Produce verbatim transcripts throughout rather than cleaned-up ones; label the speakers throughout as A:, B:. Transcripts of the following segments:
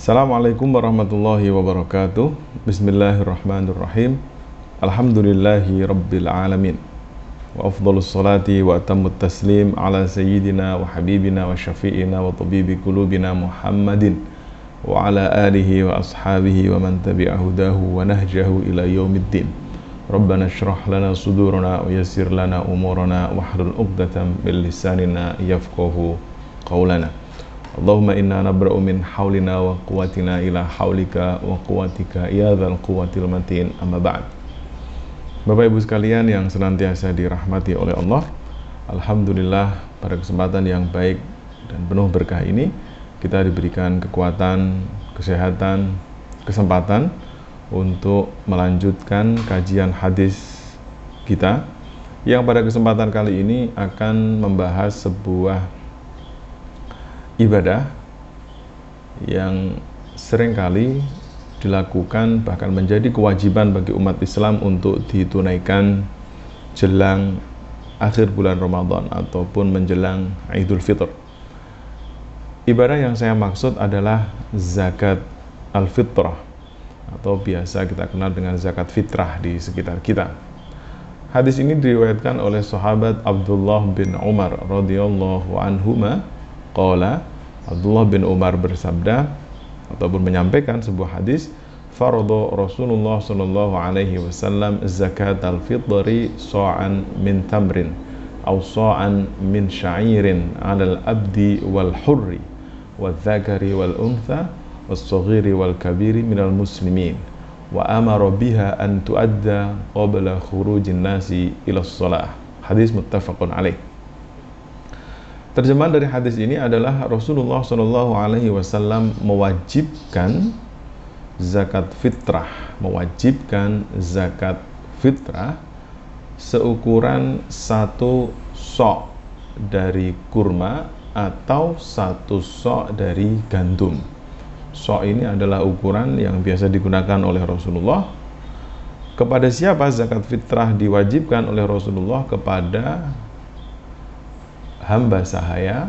A: Assalamualaikum warahmatullahi wabarakatuh. Bismillahirrahmanirrahim. Alhamdulillahi rabbil alamin. Wa afdhalus salati wa atammut taslim ala sayyidina wa habibina wa syafi'ina wa tabibi qulubina Muhammadin wa ala alihi wa ashabihi wa man tabi'a hudahu wa nahjahu ila yaumiddin. Rabbana shrah lana sudurana wa yassir lana umurana wahlul 'uqdatam min lisanina yafqahu qawlana. Allahumma inna nabra'u min haulina wa quwwatina ila haulika wa quwwatika ya dzal quwwatil matin, amma ba'd. Bapak Ibu sekalian yang senantiasa dirahmati oleh Allah, alhamdulillah pada kesempatan yang baik dan penuh berkah ini kita diberikan kekuatan, kesehatan, kesempatan untuk melanjutkan kajian hadis kita yang pada kesempatan kali ini akan membahas sebuah ibadah yang seringkali dilakukan bahkan menjadi kewajiban bagi umat Islam untuk ditunaikan jelang akhir bulan Ramadan ataupun menjelang Idul Fitr. Ibadah yang saya maksud adalah zakat al-fitrah atau biasa kita kenal dengan zakat fitrah di sekitar kita. Hadis ini diriwayatkan oleh sahabat Abdullah bin Umar radhiyallahu anhuma. Qala, Abdullah bin Umar bersabda ataupun menyampaikan sebuah hadis, farada Rasulullah sallallahu alaihi wasallam zakat al-fitri sa'an min tamrin aw sa'an min sya'irin 'alal abdi wal hurri wal dzakari wal untha was saghiri wal kabiri minal muslimin wa amara biha an tuadda qabla khurujin nasi ila shalah. Hadis muttafaqun alaih. Terjemahan dari hadis ini adalah Rasulullah shallallahu alaihi wasallam mewajibkan zakat fitrah, mewajibkan zakat fitrah seukuran satu sok dari kurma atau satu sok dari gandum. Sok ini adalah ukuran yang biasa digunakan oleh Rasulullah. Kepada siapa zakat fitrah diwajibkan oleh Rasulullah? Kepada hamba sahaya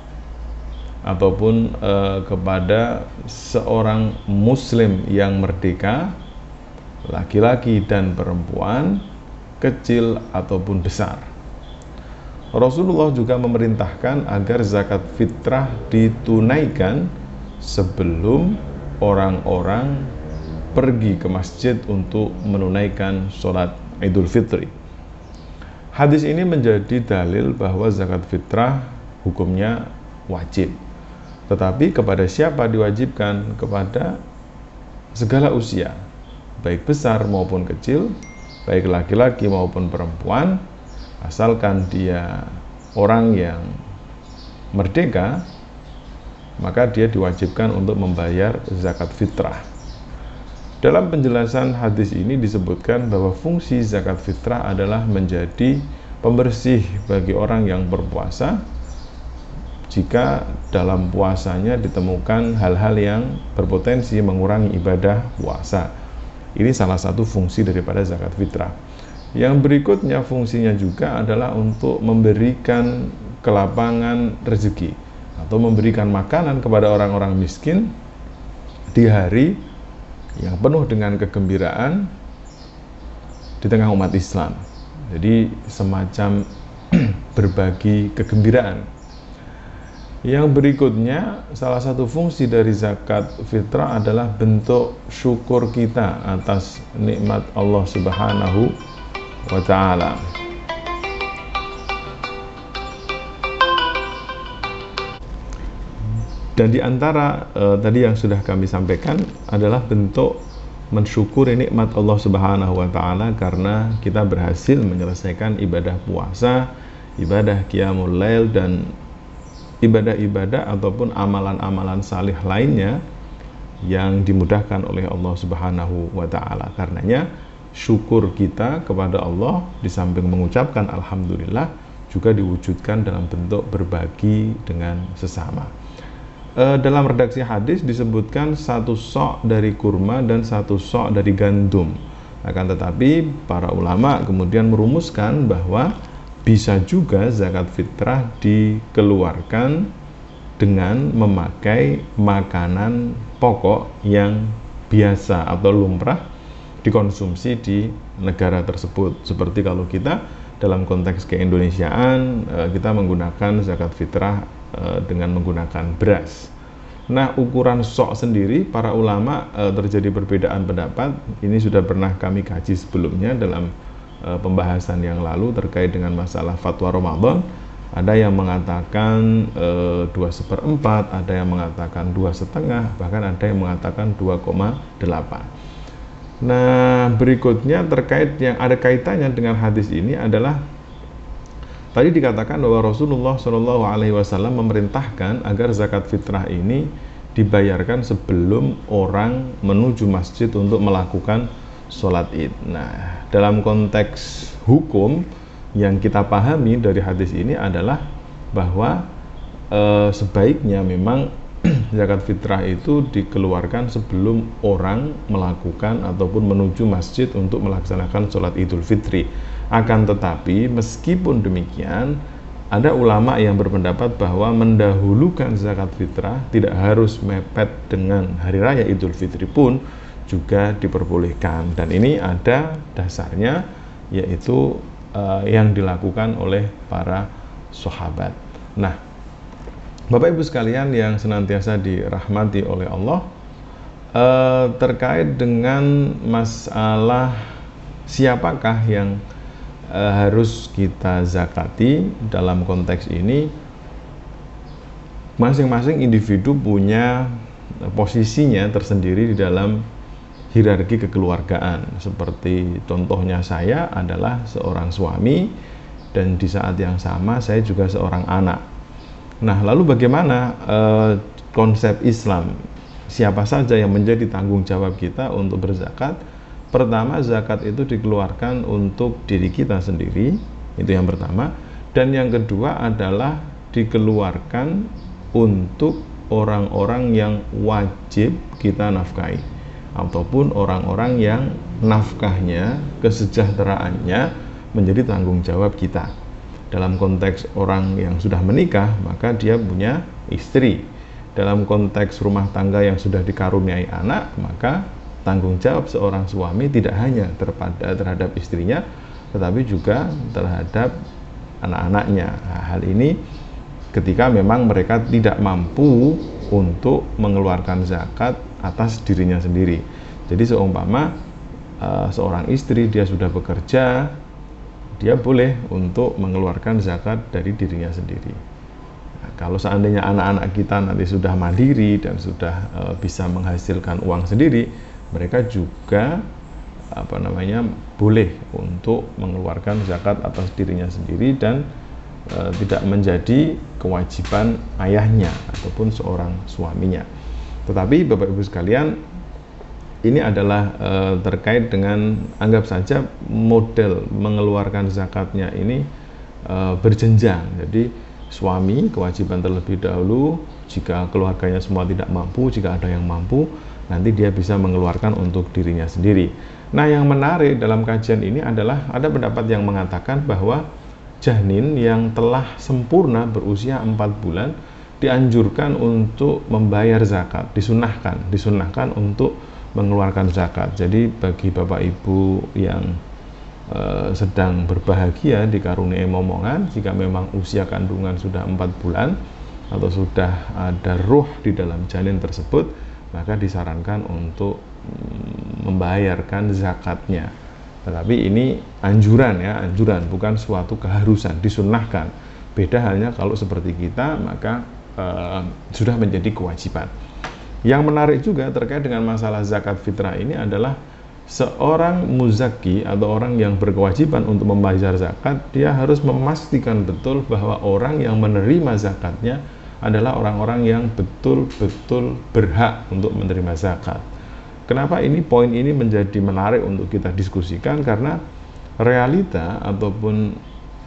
A: ataupun e, kepada seorang muslim yang merdeka, laki-laki dan perempuan, kecil ataupun besar. Rasulullah juga memerintahkan agar zakat fitrah ditunaikan sebelum orang-orang pergi ke masjid untuk menunaikan sholat Idul Fitri. Hadis ini menjadi dalil bahwa zakat fitrah hukumnya wajib. Tetapi kepada siapa diwajibkan? Kepada segala usia, baik besar maupun kecil, baik laki-laki maupun perempuan, asalkan dia orang yang merdeka, maka dia diwajibkan untuk membayar zakat fitrah. Dalam penjelasan hadis ini disebutkan bahwa fungsi zakat fitrah adalah menjadi pembersih bagi orang yang berpuasa jika dalam puasanya ditemukan hal-hal yang berpotensi mengurangi ibadah puasa. Ini salah satu fungsi daripada zakat fitrah. Yang berikutnya fungsinya juga adalah untuk memberikan kelapangan rezeki atau memberikan makanan kepada orang-orang miskin di hari yang penuh dengan kegembiraan di tengah umat Islam. Jadi semacam berbagi kegembiraan. Yang berikutnya, salah satu fungsi dari zakat fitrah adalah bentuk syukur kita atas nikmat Allah Subhanahu wa ta'ala. Dan di antara eh, tadi yang sudah kami sampaikan adalah bentuk mensyukuri nikmat Allah Subhanahu wa taala karena kita berhasil menyelesaikan ibadah puasa, ibadah qiyamul lail dan ibadah-ibadah ataupun amalan-amalan salih lainnya yang dimudahkan oleh Allah Subhanahu wa taala. Karenanya syukur kita kepada Allah di samping mengucapkan alhamdulillah juga diwujudkan dalam bentuk berbagi dengan sesama. E, dalam redaksi hadis disebutkan satu sok dari kurma dan satu sok dari gandum. Akan tetapi para ulama kemudian merumuskan bahwa bisa juga zakat fitrah dikeluarkan dengan memakai makanan pokok yang biasa atau lumrah dikonsumsi di negara tersebut. Seperti kalau kita dalam konteks keindonesiaan, kita menggunakan zakat fitrah dengan menggunakan beras. Nah, ukuran sok sendiri para ulama terjadi perbedaan pendapat. Ini sudah pernah kami kaji sebelumnya dalam pembahasan yang lalu terkait dengan masalah fatwa Ramadan. Ada yang mengatakan e, dua seperempat, ada yang mengatakan dua setengah, bahkan ada yang mengatakan dua koma delapan. Nah, berikutnya terkait yang ada kaitannya dengan hadis ini adalah tadi dikatakan bahwa Rasulullah shallallahu alaihi wasallam memerintahkan agar zakat fitrah ini dibayarkan sebelum orang menuju masjid untuk melakukan sholat id. Nah, dalam konteks hukum yang kita pahami dari hadis ini adalah bahwa e, sebaiknya memang zakat fitrah itu dikeluarkan sebelum orang melakukan ataupun menuju masjid untuk melaksanakan sholat idul fitri. Akan tetapi meskipun demikian, ada ulama yang berpendapat bahwa mendahulukan zakat fitrah tidak harus mepet dengan hari raya idul fitri pun juga diperbolehkan, dan ini ada dasarnya, yaitu Uh, yang dilakukan oleh para sahabat. Nah, Bapak Ibu sekalian yang senantiasa dirahmati oleh Allah, uh, terkait dengan masalah siapakah yang uh, harus kita zakati dalam konteks ini, masing-masing individu punya posisinya tersendiri di dalam hierarki kekeluargaan. Seperti contohnya saya adalah seorang suami, dan di saat yang sama saya juga seorang anak. Nah, lalu bagaimana eh, konsep Islam? Siapa saja yang menjadi tanggung jawab kita untuk berzakat? Pertama, zakat itu dikeluarkan untuk diri kita sendiri, itu yang pertama. Dan yang kedua adalah dikeluarkan untuk orang-orang yang wajib kita nafkahi, ataupun orang-orang yang nafkahnya, kesejahteraannya menjadi tanggung jawab kita. Dalam konteks orang yang sudah menikah, maka dia punya istri. Dalam konteks rumah tangga yang sudah dikaruniai anak, maka tanggung jawab seorang suami tidak hanya terpada terhadap istrinya, tetapi juga terhadap anak-anaknya. Nah, hal ini ketika memang mereka tidak mampu untuk mengeluarkan zakat atas dirinya sendiri. Jadi seumpama uh, seorang istri dia sudah bekerja, dia boleh untuk mengeluarkan zakat dari dirinya sendiri. Nah, kalau seandainya anak-anak kita nanti sudah mandiri dan sudah uh, bisa menghasilkan uang sendiri, mereka juga apa namanya boleh untuk mengeluarkan zakat atas dirinya sendiri dan uh, tidak menjadi kewajiban ayahnya ataupun seorang suaminya. Tetapi Bapak Ibu sekalian, ini adalah e, terkait dengan, anggap saja model mengeluarkan zakatnya ini e, berjenjang. Jadi suami kewajiban terlebih dahulu, jika keluarganya semua tidak mampu, jika ada yang mampu, nanti dia bisa mengeluarkan untuk dirinya sendiri. Nah, yang menarik dalam kajian ini adalah ada pendapat yang mengatakan bahwa janin yang telah sempurna berusia empat bulan dianjurkan untuk membayar zakat, disunahkan, disunahkan untuk mengeluarkan zakat. Jadi bagi Bapak Ibu yang e, sedang berbahagia dikaruniai momongan, jika memang usia kandungan sudah empat bulan atau sudah ada ruh di dalam janin tersebut, maka disarankan untuk mm, membayarkan zakatnya. Tetapi ini anjuran ya, anjuran, bukan suatu keharusan, disunahkan. Beda halnya kalau seperti kita, maka Uh, sudah menjadi kewajiban. Yang menarik juga terkait dengan masalah zakat fitrah ini adalah seorang muzaki atau orang yang berkewajiban untuk membayar zakat, dia harus memastikan betul bahwa orang yang menerima zakatnya adalah orang-orang yang betul-betul berhak untuk menerima zakat. Kenapa ini poin ini menjadi menarik untuk kita diskusikan? Karena realita ataupun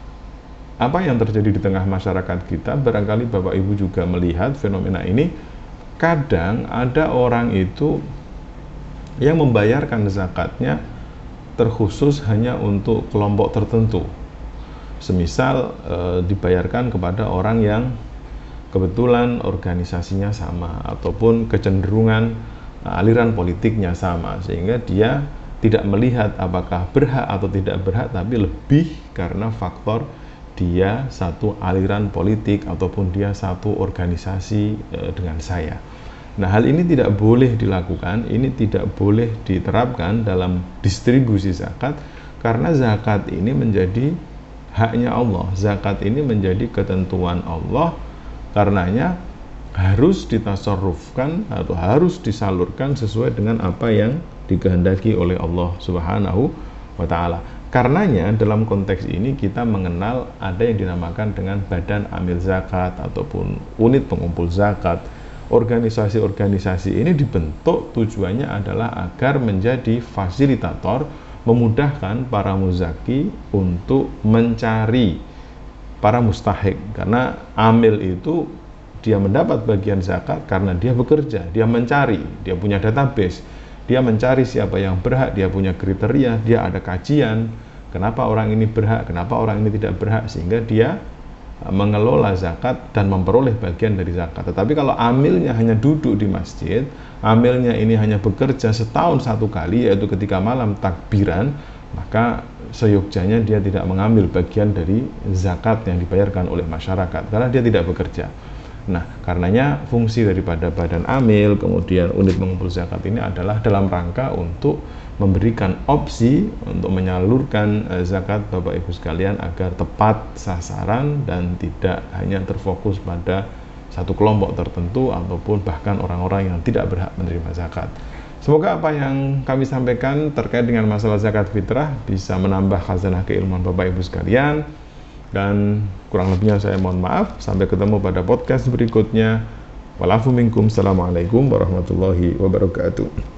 A: apa yang terjadi di tengah masyarakat kita, barangkali Bapak Ibu juga melihat fenomena ini. Kadang ada orang itu yang membayarkan zakatnya terkhusus hanya untuk kelompok tertentu. Semisal e, dibayarkan kepada orang yang kebetulan organisasinya sama ataupun kecenderungan aliran politiknya sama, sehingga dia tidak melihat apakah berhak atau tidak berhak, tapi lebih karena faktor dia satu aliran politik ataupun dia satu organisasi e, dengan saya. Nah, hal ini tidak boleh dilakukan, ini tidak boleh diterapkan dalam distribusi zakat, karena zakat ini menjadi haknya Allah, zakat ini menjadi ketentuan Allah. Karenanya harus ditasarrufkan atau harus disalurkan sesuai dengan apa yang dikehendaki oleh Allah Subhanahu wa ta'ala. Karenanya dalam konteks ini kita mengenal ada yang dinamakan dengan badan amil zakat ataupun unit pengumpul zakat. Organisasi-organisasi ini dibentuk tujuannya adalah agar menjadi fasilitator, memudahkan para muzaki untuk mencari para mustahik, karena amil itu dia mendapat bagian zakat karena dia bekerja, dia mencari, dia punya database, dia mencari siapa yang berhak, dia punya kriteria, dia ada kajian, kenapa orang ini berhak, kenapa orang ini tidak berhak, sehingga dia mengelola zakat dan memperoleh bagian dari zakat. Tetapi kalau amilnya hanya duduk di masjid, amilnya ini hanya bekerja setahun satu kali, yaitu ketika malam takbiran, maka seyogjanya dia tidak mengambil bagian dari zakat yang dibayarkan oleh masyarakat karena dia tidak bekerja. Nah, karenanya fungsi daripada badan amil kemudian unit pengumpul zakat ini adalah dalam rangka untuk memberikan opsi untuk menyalurkan zakat Bapak Ibu sekalian agar tepat sasaran dan tidak hanya terfokus pada satu kelompok tertentu ataupun bahkan orang-orang yang tidak berhak menerima zakat. Semoga apa yang kami sampaikan terkait dengan masalah zakat fitrah bisa menambah khazanah keilmuan Bapak Ibu sekalian, dan kurang lebihnya saya mohon maaf. Sampai ketemu pada podcast berikutnya. Walafu minkum. Assalamualaikum warahmatullahi wabarakatuh.